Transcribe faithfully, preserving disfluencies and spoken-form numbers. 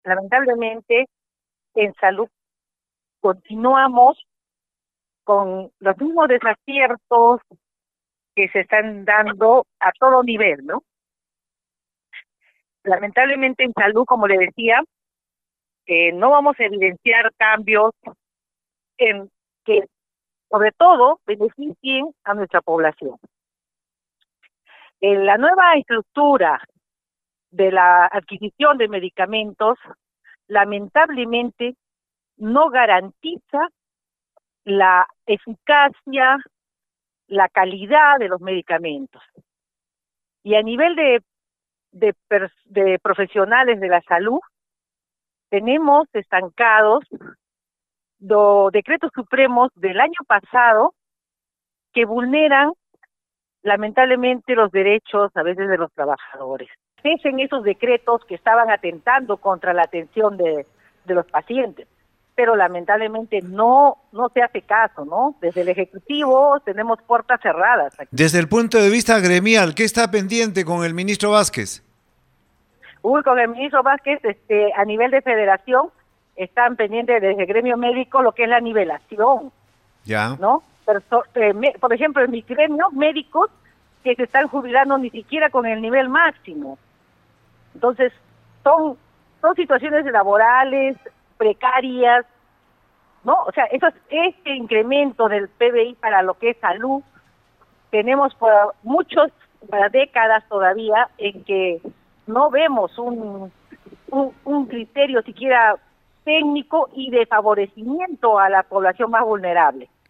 Lamentablemente, en salud continuamos con los mismos desaciertos que se están dando a todo nivel, ¿no? Lamentablemente en salud, como le decía, eh, no vamos a evidenciar cambios en que, sobre todo, beneficien a nuestra población. En la nueva estructura de la adquisición de medicamentos, lamentablemente, no garantiza la eficacia, la calidad de los medicamentos. Y a nivel de, de, de profesionales de la salud, tenemos estancados los decretos supremos del año pasado que vulneran lamentablemente los derechos a veces de los trabajadores. Cesen esos decretos que estaban atentando contra la atención de, de los pacientes, pero lamentablemente no, no se hace caso, ¿no? Desde el Ejecutivo tenemos puertas cerradas aquí. Desde el punto de vista gremial, ¿qué está pendiente con el ministro Vázquez? Uy, con el ministro Vázquez, este, a nivel de federación, están pendientes desde el gremio médico lo que es la nivelación, ya, ¿no? Pero, eh, me, por ejemplo, en mis gremios médicos que se están jubilando ni siquiera con el nivel máximo. Entonces, son, son situaciones laborales precarias, ¿no? O sea, eso es, este incremento del P B I para lo que es salud, tenemos por muchos, para décadas todavía, en que no vemos un, un, un criterio siquiera técnico y de favorecimiento a la población más vulnerable.